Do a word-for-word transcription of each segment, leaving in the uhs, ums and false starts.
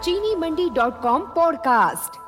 चीनी Mandi dot com podcast.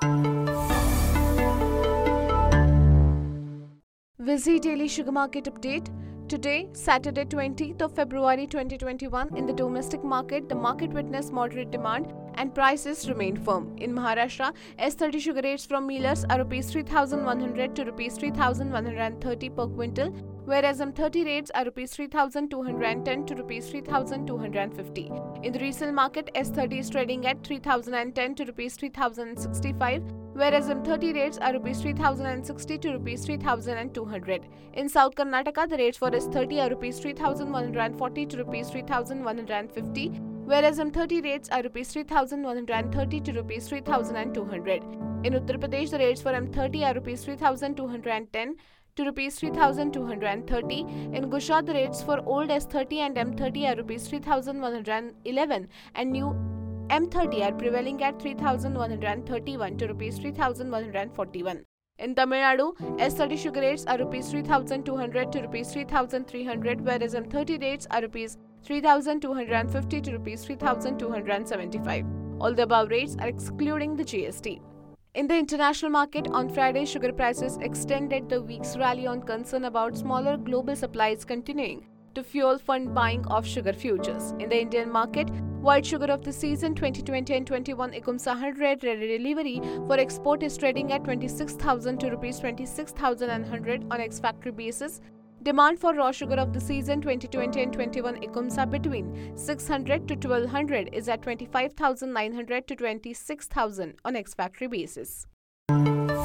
Visi Daily Sugar Market Update. Today, Saturday twentieth of February twenty twenty-one, in the domestic market, the market witnessed moderate demand and prices remained firm. In Maharashtra, S thirty sugar rates from millers are rupees three thousand one hundred to rupees three thousand one hundred thirty per quintal, whereas M thirty rates are rupees three thousand two hundred ten to rupees three thousand two hundred fifty. In the resale market, S thirty is trading at three thousand ten to rupees three thousand sixty-five, whereas M thirty rates are rupees three thousand sixty to rupees three thousand two hundred. In South Karnataka, the rates for S thirty are rupees three thousand one hundred forty to rupees three thousand one hundred fifty, whereas M thirty rates are rupees three thousand one hundred thirty to rupees three thousand two hundred. In Uttar Pradesh, the rates for M thirty are rupees three thousand two hundred ten to rupees three thousand two hundred thirty. In Gujarat, the rates for old S thirty and M thirty are rupees three thousand one hundred eleven and new M thirty are prevailing at three thousand one hundred thirty-one to rupees three thousand one hundred forty-one. In Tamil Nadu, S thirty sugar rates are rupees three thousand two hundred to rupees three thousand three hundred, whereas M thirty rates are rupees three thousand two hundred fifty to rupees three thousand two hundred seventy-five. All the above rates are excluding the G S T. In the international market, on Friday, sugar prices extended the week's rally on concern about smaller global supplies continuing to fuel fund buying of sugar futures. In the Indian market, white sugar of the season twenty twenty and twenty-one ICUMSA one hundred ready delivery for export is trading at twenty-six thousand to rupees twenty-six thousand one hundred on ex-factory basis. Demand for raw sugar of the season twenty twenty and twenty-one ICUMSA between six hundred to twelve hundred is at twenty-five thousand nine hundred to twenty-six thousand on ex-factory basis.